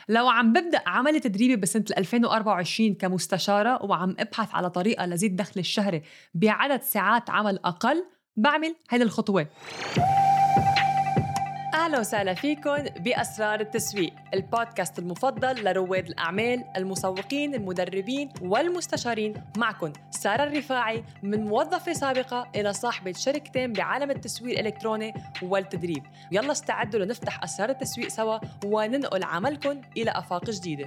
لو عم ببدأ عملي تدريبي بسنة 2024 كمستشارة وعم أبحث على طريقة لزيد دخل الشهري بعدد ساعات عمل أقل، بعمل هيدي الخطوات. أهلا وسهلا فيكم بأسرار التسويق، البودكاست المفضل لرواد الأعمال، المسوقين، المدربين والمستشارين. معكم سارة الرفاعي، من موظفة سابقة إلى صاحبة شركتين بعالم التسويق الإلكتروني والتدريب. يلا استعدوا لنفتح أسرار التسويق سوا وننقل عملكم إلى آفاق جديدة.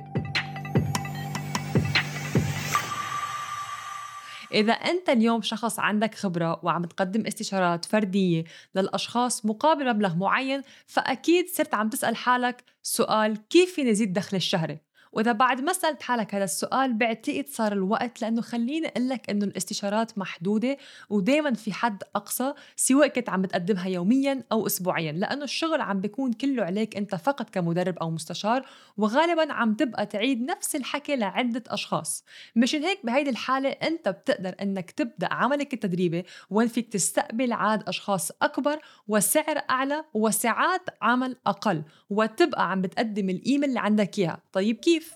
إذا أنت اليوم شخص عندك خبرة وعم تقدم استشارات فردية للأشخاص مقابل مبلغ معين، فأكيد صرت عم تسأل حالك سؤال: كيف فيني زيد دخل الشهري؟ وإذا بعد ما سألت حالك هذا السؤال، بعتقد صار الوقت، لأنه خليني أقول لك إنه الاستشارات محدودة ودايماً في حد أقصى، سواء كنت عم بتقدمها يومياً أو أسبوعياً، لأنه الشغل عم بيكون كله عليك أنت فقط كمدرب أو مستشار، وغالباً عم تبقى تعيد نفس الحكي لعدة أشخاص. مشان هيك بهيدي الحالة أنت بتقدر أنك تبدأ عملك التدريبي وين فيك تستقبل عدد أشخاص أكبر وسعر أعلى وساعات عمل أقل، وتبقى عم بتقدم القيمة اللي عندك إياها. طيب كيف؟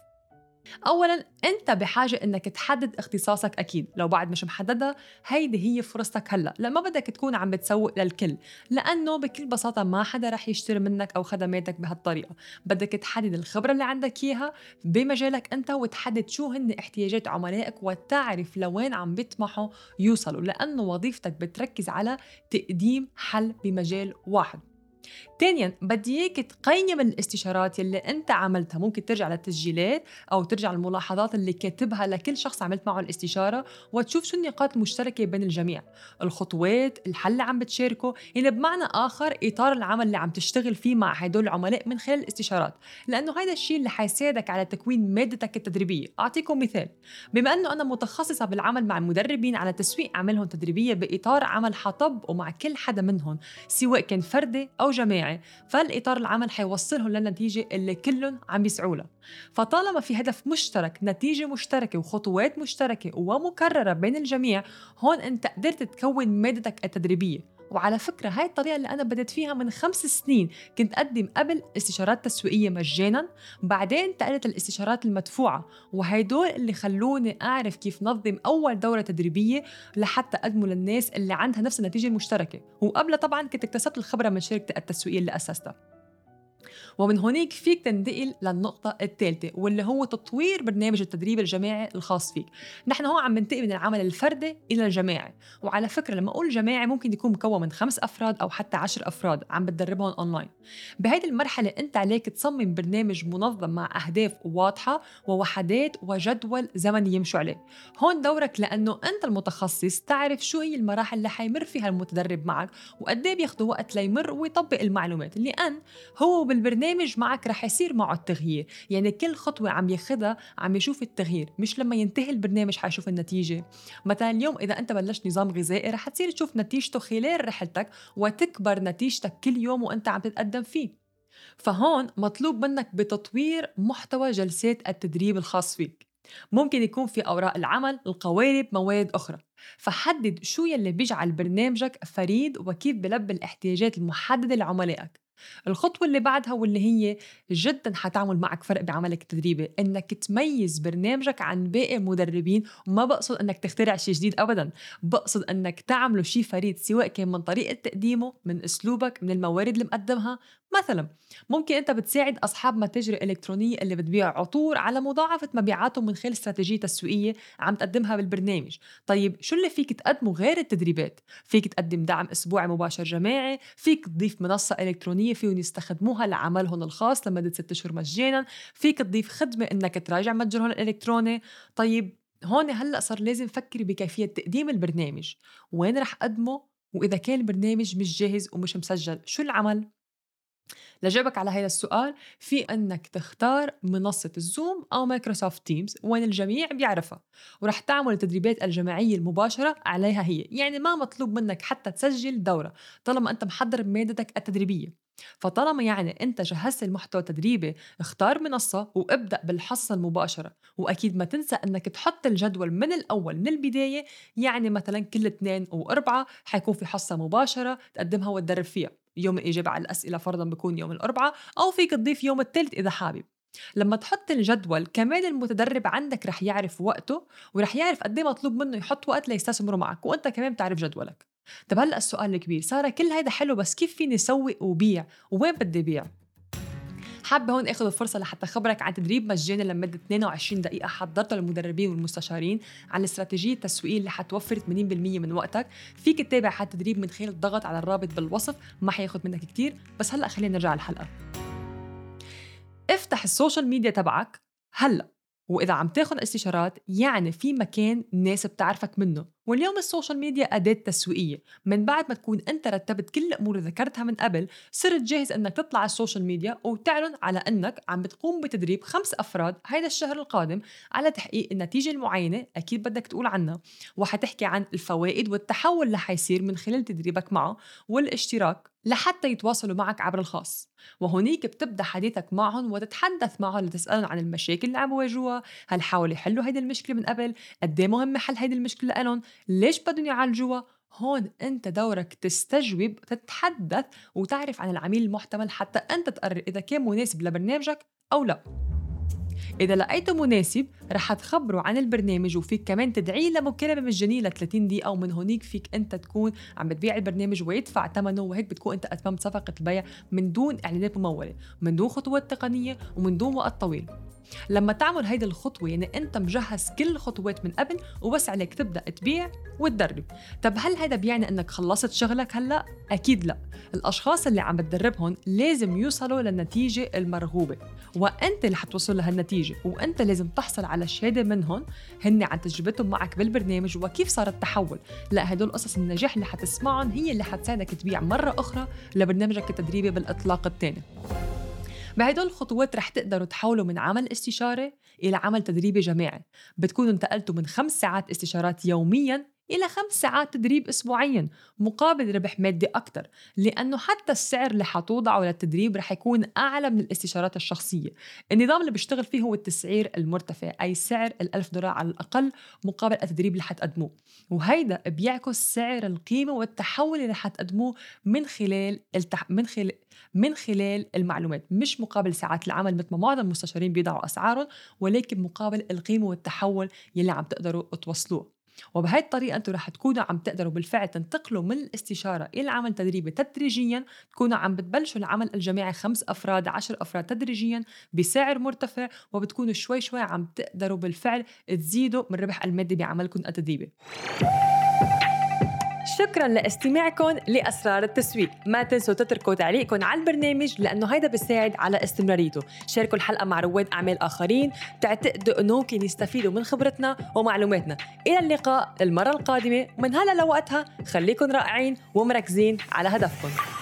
أولاً أنت بحاجة إنك تحدد اختصاصك. أكيد لو بعد مش محددها، هيدي هي فرصتك هلأ، لما بدك تكون عم بتسوق للكل، لأنه بكل بساطة ما حدا رح يشتري منك أو خدماتك بهالطريقة. بدك تحدد الخبرة اللي عندك إياها بمجالك أنت، وتحدد شو هن احتياجات عملائك، وتعرف لوين عم بيطمحوا يوصلوا، لأنه وظيفتك بتركز على تقديم حل بمجال واحد. تانياً بدي إياك تقيم الاستشارات اللي أنت عملتها. ممكن ترجع للتسجيلات أو ترجع الملاحظات اللي كاتبها لكل شخص عملت معه الاستشارة، وتشوف شو النقاط المشتركة بين الجميع، الخطوات، الحل اللي عم بتشاركه، يعني بمعنى آخر إطار العمل اللي عم تشتغل فيه مع هدول العملاء من خلال الاستشارات، لأنه هذا الشيء اللي حيساعدك على تكوين مادتك التدريبية. أعطيكم مثال: بما أنه أنا متخصصة بالعمل مع المدربين على تسويق أعمالهم تدريبية بإطار عمل حطب ومع كل حدا منهم، سواء كان فردي أو جماعي، فالإطار العمل حيوصلهم للنتيجة اللي كلهم عم يسعوا لها. فطالما في هدف مشترك، نتيجة مشتركة، وخطوات مشتركة ومكررة بين الجميع، هون أنت قدرت تكون مادتك التدريبية. وعلى فكرة هاي الطريقة اللي أنا بدأت فيها من 5 سنين. كنت أقدم قبل استشارات تسويقية مجاناً، بعدين انتقلت الاستشارات المدفوعة، وهيدول اللي خلوني أعرف كيف نظم أول دورة تدريبية لحتى أقدمه للناس اللي عندها نفس النتيجة المشتركة. وقبل طبعاً كنت اكتسبت الخبرة من شركة التسويقية اللي أسستها. ومن هونيك فيك تنتقل للنقطة الثالثة، واللي هو تطوير برنامج التدريب الجماعي الخاص فيك. نحن هون عم ننتقل من العمل الفردي إلى الجماعي. وعلى فكرة لما أقول جماعي ممكن يكون مكون من 5 أفراد أو حتى 10 أفراد عم بتدربهم أونلاين. بهيدي المرحلة أنت عليك تصمم برنامج منظم مع أهداف واضحة ووحدات وجدول زمني يمشوا عليه. هون دورك، لأنه أنت المتخصص، تعرف شو هي المراحل اللي حيمر فيها المتدرب معك، وقد ايه بياخدوا وقت ليمر ويطبق المعلومات، لأن هو بالبرنامج معك رح يصير معه التغيير. يعني كل خطوة عم ياخدها عم يشوف التغيير، مش لما ينتهي البرنامج حيشوف النتيجة. مثلا اليوم إذا أنت بلشت نظام غذائي، رح تصير تشوف نتيجته خلال رحلتك، وتكبر نتيجتك كل يوم وأنت عم تتقدم فيه. فهون مطلوب منك بتطوير محتوى جلسات التدريب الخاص فيك. ممكن يكون في أوراق العمل، القوالب، مواد أخرى. فحدد شو يلي بيجعل برنامجك فريد وكيف بلبي الاحتياجات المحددة لعملائك. الخطوة اللي بعدها واللي هي جدا حتعمل معك فرق بعملك التدريبي، انك تميز برنامجك عن باقي المدربين. وما بقصد انك تخترع شيء جديد ابدا، بقصد انك تعمله شيء فريد، سواء كان من طريقة تقديمه، من اسلوبك، من الموارد اللي مقدمها. مثلا ممكن انت بتساعد اصحاب متاجر الكترونية اللي بتبيع عطور على مضاعفة مبيعاتهم من خلال استراتيجية تسويقية عم تقدمها بالبرنامج. طيب شو اللي فيك تقدمه غير التدريبات؟ فيك تقدم دعم اسبوعي مباشر جماعي، فيك تضيف منصة إلكترونية فيهم يستخدموها لعملهم الخاص لمدة 6 شهور مجانا، فيك تضيف خدمة انك تراجع متجرهم الالكتروني. طيب هون هلأ صار لازم فكري بكيفية تقديم البرنامج، وين رح أقدمه، وإذا كان البرنامج مش جاهز ومش مسجل شو العمل؟ لجاوبك على هذا السؤال، في أنك تختار منصة الزوم أو مايكروسوفت تيمز وين الجميع بيعرفها، ورح تعمل التدريبات الجماعية المباشرة عليها هي. يعني ما مطلوب منك حتى تسجل دورة طالما أنت محضر مادتك التدريبية. فطالما يعني أنت جهزت المحتوى التدريبي، اختار منصة وابدأ بالحصة المباشرة. وأكيد ما تنسى أنك تحط الجدول من الأول من البداية. يعني مثلا كل 2 و4 حيكون في حصة مباشرة تقدمها وتدرب فيها. يوم الإجابة على الأسئلة فرضاً بيكون يوم الأربعاء، أو فيك تضيف يوم الثالث إذا حابب. لما تحط الجدول كمان المتدرب عندك رح يعرف وقته ورح يعرف قد ايه مطلوب منه يحط وقت ليستثمره معك، وانت كمان بتعرف جدولك. طب هلا السؤال الكبير، سارة كل هيدا حلو بس كيف فيني سوق وبيع؟ وين بدي بيع؟ حابة هون اخذ الفرصة لحتى خبرك عن تدريب مجاني لمدة 22 دقيقة حضرته للمدربين والمستشارين عن الاستراتيجية التسويقية اللي حتوفر 80% من وقتك. فيك تتابع هالتدريب من خلال الضغط على الرابط بالوصف، ما حياخد منك كتير. بس هلأ خلينا نرجع الحلقة. افتح السوشيال ميديا تبعك هلأ، وإذا عم تاخد استشارات يعني في مكان ناس بتعرفك منه. واليوم السوشيال ميديا أداة تسويقية، من بعد ما تكون أنت رتبت كل الأمور اللي ذكرتها من قبل صرت جاهز أنك تطلع على السوشيال ميديا وتعلن على أنك عم بتقوم بتدريب 5 أفراد هيدا الشهر القادم على تحقيق النتيجة المعينة أكيد بدك تقول عنها، وحتحكي عن الفوائد والتحول اللي حيصير من خلال تدريبك معه والاشتراك لحتى يتواصلوا معك عبر الخاص. وهونيك بتبدأ حديثك معهم وتتحدث معهم لتسألهم عن المشاكل اللي عم بواجهوها، هل حاولوا يحلوا هيدي المشكلة من قبل، قد ايه مهم حل هيدي المشكلة لهم، ليش بدهم يعالجوها. هون انت دورك تستجوب، تتحدث وتعرف عن العميل المحتمل حتى انت تقرر اذا كان مناسب لبرنامجك او لا. إذا لقيته مناسب رح تخبره عن البرنامج، وفيك كمان تدعيه لمكالمة مجانية ل 30 دقيقة، ومن هونيك فيك أنت تكون عم بتبيع البرنامج ويدفع ثمنه، وهيك بتكون أنت أتممت صفقة البيع من دون إعلانات ممولة، من دون خطوات تقنية، ومن دون وقت طويل. لما تعمل هيدي الخطوة يعني أنت مجهز كل الخطوات من قبل، وبس عليك تبدأ تبيع وتدرب. طب هل هيدا بيعني أنك خلصت شغلك هلأ؟ أكيد لا. الأشخاص اللي عم بتدربهم لازم يوصلوا للنتيجة المرغوبة، وأنت اللي حتوصل لهالنتيجة، وأنت لازم تحصل على شهادة منهم هن عن تجربتهم معك بالبرنامج وكيف صار التحول. لا، هدول قصص النجاح اللي حتسمعهم هي اللي حتساعدك تبيع مرة أخرى لبرنامجك التدريبي بالإطلاق الثاني. بهدول الخطوات رح تقدروا تحولوا من عمل استشاري إلى عمل تدريبي جماعي. بتكونوا انتقلتوا من 5 ساعات استشارات يومياً إلى 5 ساعات تدريب أسبوعياً مقابل ربح مادي أكتر، لأنه حتى السعر اللي حتوضعه للتدريب رح يكون أعلى من الاستشارات الشخصية. النظام اللي بيشتغل فيه هو التسعير المرتفع، أي سعر $1000 على الأقل مقابل التدريب اللي حتقدموه، وهيدا بيعكس سعر القيمة والتحول اللي حتقدموه من خلال المعلومات، مش مقابل ساعات العمل مثل ما معظم المستشارين بيضعوا أسعارهم، ولكن مقابل القيمة والتحول يلي عم تقدروا توصلوه. وبهاي الطريقة أنتوا رح تكونوا عم تقدروا بالفعل تنتقلوا من الاستشارة إلى العمل التدريبي تدريجياً، تكونوا عم بتبلشوا العمل الجماعي 5 أفراد 10 أفراد تدريجياً بسعر مرتفع، وبتكونوا شوي شوي عم تقدروا بالفعل تزيدوا من ربح المادي بعملكم التدريبي. شكراً لاستماعكم لأسرار التسويق. ما تنسوا تتركوا تعليقكم على البرنامج لأنه هيدا بيساعد على استمراريته. شاركوا الحلقة مع رواد أعمال آخرين تعتقدوا أنه ممكن يستفيدوا من خبرتنا ومعلوماتنا. إلى اللقاء المرة القادمة، من هلا لوقتها خليكن رائعين ومركزين على هدفكم.